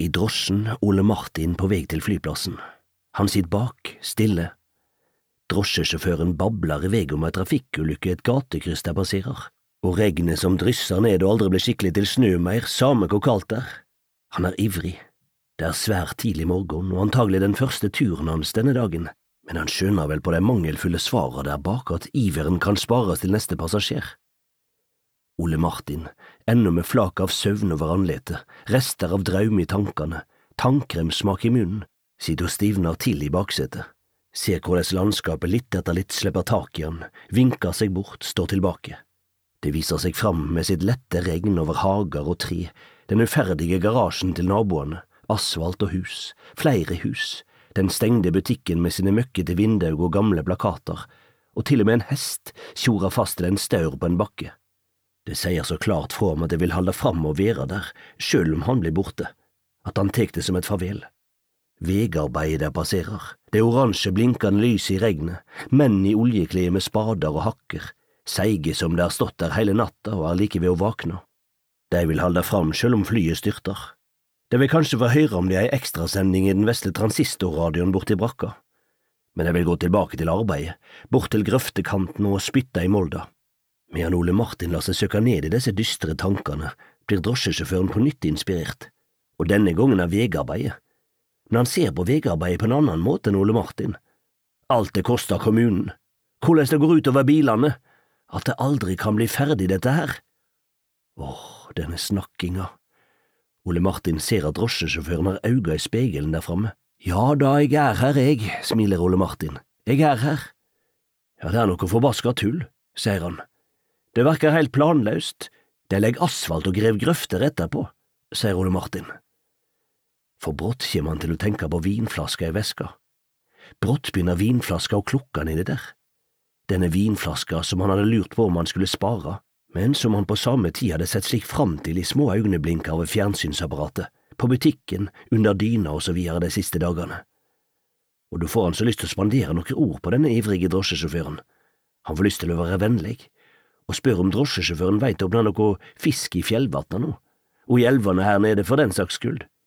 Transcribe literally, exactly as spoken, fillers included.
I drosjen Ole Martin på vei til flyplassen. Han sitter bak, stille. Drosjesjåføren babler i vei om en trafikkulykke et gatekryss der passerer, og regnet som drysser ned og aldri blir skikkelig til snø mer, samme hvor kaldt der. Han er ivrig. Det er svært tidlig morgen, og antagelig den første turen hans denne dagen, men han skjønner vel på de mangelfulle svarene der bak at iveren kan spares til neste passasjer. Ole Martin, ennå med flak av søvn over anletet, rester av draum i tankene, tannkremsmak i munnen, sitter og stivner til i baksetet, ser hvordan landskapet litt etter litt slipper tak i han, vinker seg bort, står tilbake. Det viser seg fram med sitt lette regn over hager og tre, den uferdige garasjen til naboene, asfalt og hus, flere hus, den stengte butikken med sine møkkete vinduer og gamle plakater, og til og med en hest tjorer fast til en staur på en bakke. Det sier så klart fra om at det vil holde fram og være der, selv om han blir borte, at han tek det som et farvel. Vegarbeidet der passerer, det oransje blinkende lyset i regnet, menn i oljeklede med spader og hakker, seige som det har stått der hele natta og er like ved å vakne. De vil holde fram selv om flyet styrter. De vil kanskje få høre om det er en ekstrasending i den vesle transistorradioen bort i brakka, men de vil gå tilbake til arbeidet, bort til grøftekanten og spytte i molda. Medan Ole Martin lar seg søke ned i disse dystre tankene, blir drosjesjåføren på nytt inspirert, og denne gangen er vegarbeidet. Men han ser på vegarbeidet på en annen måte enn Ole Martin. Alt det koster kommunen, hvordan det går ut over bilene, at det aldri kan bli ferdig dette her. Åh, denne snakkinga. Ole Martin ser at drosjesjåføren har auga i spegelen der framme. Ja da, jeg er her, jeg, smiler Ole Martin. Jeg er her. Ja, det er noe forbaska tull, sier han. Det virker helt planløst. De legger asfalt og grev grøfter etterpå, sier Ole Martin. For brått kommer han til å tenke på vinflaska i veska. Brått begynner vinflaska å klukke nedi der. Denne vinflaska som han hadde lurt på om han skulle spare, men som han på samme tid hadde sett slik fram til i små øyneblinker over fjernsynsapparatet, på butikken, under dyna og så videre de siste dagene. Og da får han så lyst til å spandere noen ord på denne ivrige drosjesjåføren. Han får lyst til å være vennlig, og spør om drosjesjåføren vet om det er noe fisk i fjellvatnet nå, og i elvene her nede for den saks skyld.